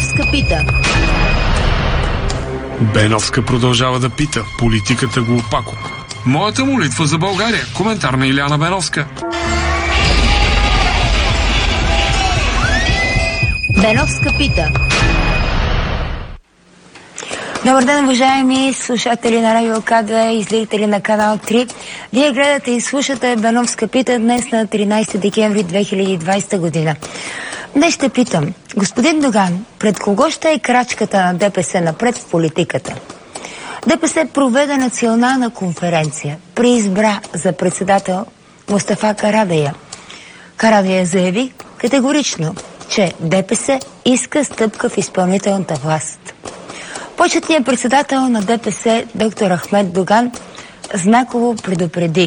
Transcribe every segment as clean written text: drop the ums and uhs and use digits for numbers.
Беновска пита. Беновска продължава да пита. Политиката го опако. Моята молитва за България. Коментар на Иляна Беновска. Беновска пита. Добър ден, уважаеми слушатели на Радио К2 и зрители на Канал 3. Вие гледате и слушате Беновска пита днес на 13 декември 2020 година. Днес ще питам, господин Доган, пред кого ще е крачката на ДПС напред в политиката? ДПС проведе национална конференция, преизбра за председател Мустафа Карадайъ. Карадайъ заяви категорично, че ДПС иска стъпка в изпълнителната власт. Почетният председател на ДПС, доктор Ахмед Доган, знаково предупреди.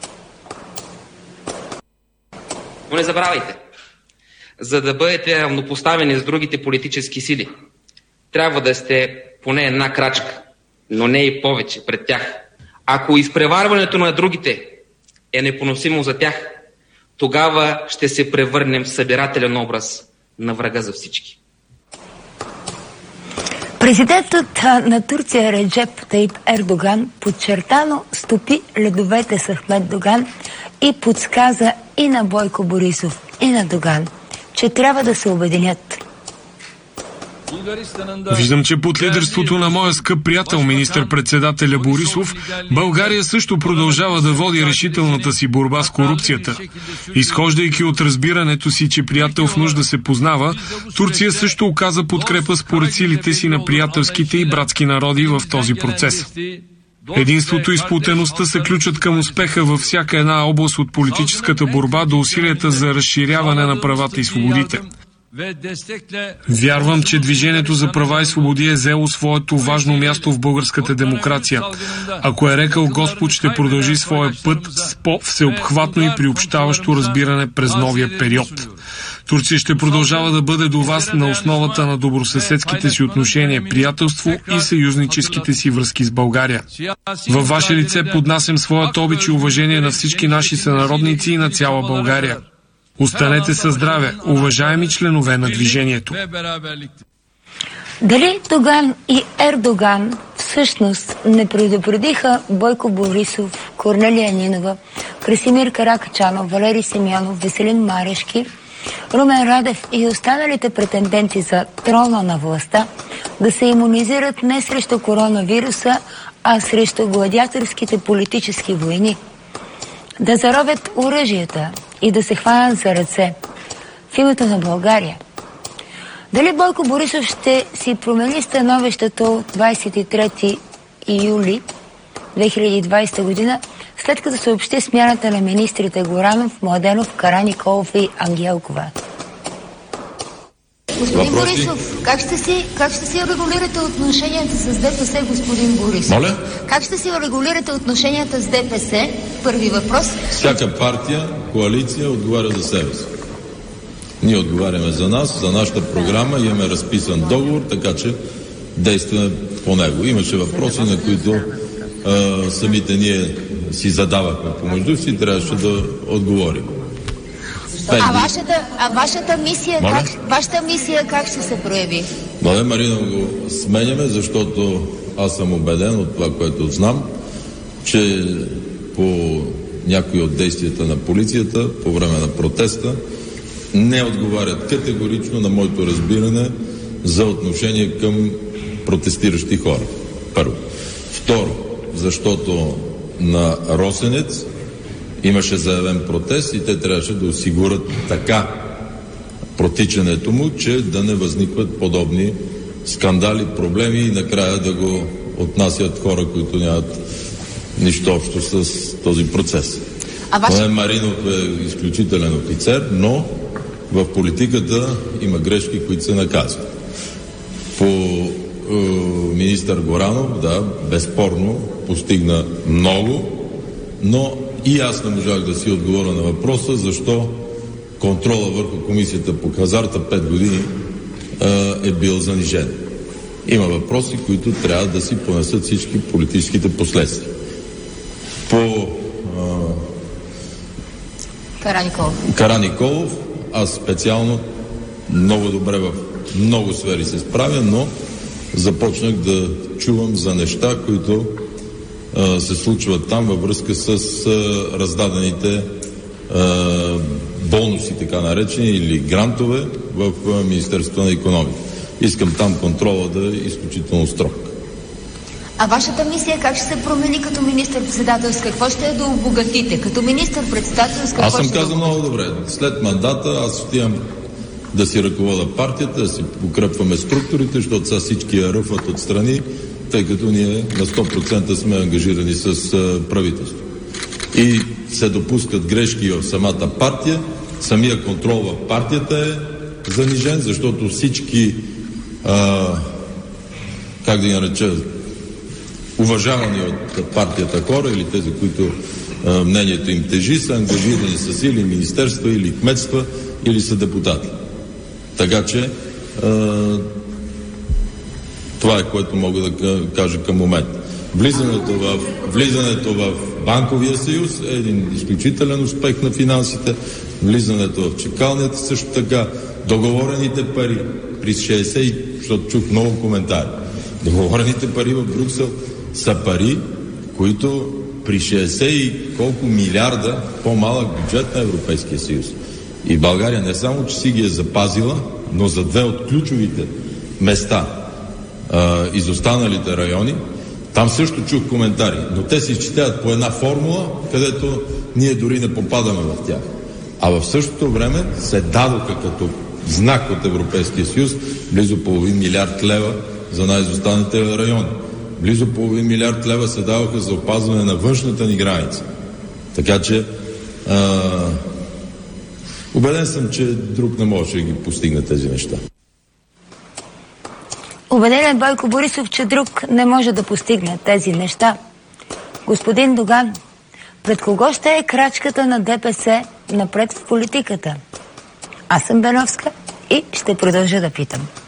Но не забравяйте, за да бъдете равнопоставени с другите политически сили, трябва да сте поне една крачка, но не и повече пред тях. Ако изпреварването на другите е непоносимо за тях, тогава ще се превърнем в събирателен образ на врага за всички. Президентът на Турция Реджеп Таип Ердоган подчертано стопи ледовете с Ахмед Доган и подсказа и на Бойко Борисов, и на Доган, че трябва да се обединят. Виждам, че под лидерството на моя скъп приятел, министър-председателя Борисов, България също продължава да води решителната си борба с корупцията. Изхождайки от разбирането си, че приятел в нужда се познава, Турция също оказа подкрепа според силите си на приятелските и братски народи в този процес. Единството и сплотеността се ключат към успеха във всяка една област от политическата борба до усилията за разширяване на правата и свободите. Вярвам, че Движението за права и свободи е взело своето важно място в българската демокрация. Ако е рекал Господ, ще продължи своя път с по-всеобхватно и приобщаващо разбиране през новия период. Турция ще продължава да бъде до вас на основата на добросъседските си отношения, приятелство и съюзническите си връзки с България. Във ваше лице поднасям своят обич и уважение на всички наши сънародници и на цяла България. Останете със здраве, уважаеми членове на движението. Дали Доган и Ердоган всъщност не предупредиха Бойко Борисов, Корнелия Нинова, Красимир Каракачанов, Валери Симеонов, Веселин Марешки, Румен Радев и останалите претенденти за трона на властта да се имунизират не срещу коронавируса, а срещу гладиаторските политически войни? Да заровят оръжията и да се хванат за ръце в името на България. Дали Бойко Борисов ще си промени становището от 23 юли 2020 година, след като съобщи смяната на министрите Горанов, Младенов, Караниколов и Ангелкова? Господин Борисов, как ще си регулирате отношенията с ДПС, господин Борисов? Моля? Как ще си регулирате отношенията с ДПС? Първи въпрос. Всяка партия, коалиция отговаря за себе си. Ние отговаряме за нас, за нашата програма, имаме разписан договор, така че действаме по него. Имаше въпроси, на които самите ние си задавахме помежду си, трябваше да отговорим. Вашата мисия как ще се прояви? Младен Маринов го сменяме, защото аз съм убеден от това, което знам, че по някои от действията на полицията по време на протеста не отговарят категорично на моето разбиране за отношение към протестиращи хора. Първо. Второ, защото на Росенец имаше заявен протест и те трябваше да осигурят така протичането му, че да не възникват подобни скандали, проблеми и накрая да го отнасят хора, които нямат нищо общо с този процес. Маринов е изключителен офицер, но в политиката има грешки, които се наказват. По министър Горанов, да, безспорно постигна много, но и аз не можах да си отговоря на въпроса, защо контрола върху комисията по хазарта 5 години е бил занижен. Има въпроси, които трябва да си понесат всички политическите последствия. По Караниколов, аз специално много добре в много сфери се справя, но започнах да чувам за неща, които се случват там във връзка с раздадените бонуси, така наречени, или грантове в Министерството на икономика. Искам там контрола да е изключително строг. А вашата мисия как ще се промени като министър-председател? С какво ще да обогатите? Като министър-председател с какво аз съм ще казал много добре. След мандата аз отивам да си ръковода партията, да си укрепваме структурите, защото сега всички я ръфват отстрани, тъй като ние на 100% сме ангажирани с правителство. И се допускат грешки в самата партия, самия контрол в партията е занижен, защото всички как да ги нареча, уважавани от партията хора или тези, които мнението им тежи, са ангажирани с или министерства, или кметства, или са депутати. Така че това е, което мога да кажа към момента. Влизането в банковия съюз е един изключителен успех на финансите. Влизането в чакалнята също така. Договорените пари при 60, защото чух много коментари. Договорените пари в Брюксел са пари, които при 60 и колко милиарда по-малък бюджет на Европейския съюз. И България не само, че си ги е запазила, но за две от ключовите места, изостаналите райони, там също чух коментари, но те се изчисляват по една формула, където ние дори не попадаме в тях. А в същото време се дадоха като знак от Европейския съюз близо половин милиард лева за най-изостаналите райони. Близо половин милиард лева се даваха за опазване на външната ни граница. Така че убеден съм, че друг не може да ги постигне тези неща. Убеден е Бойко Борисов, че друг не може да постигне тези неща. Господин Доган, пред кого ще е крачката на ДПС напред в политиката? Аз съм Беновска и ще продължа да питам.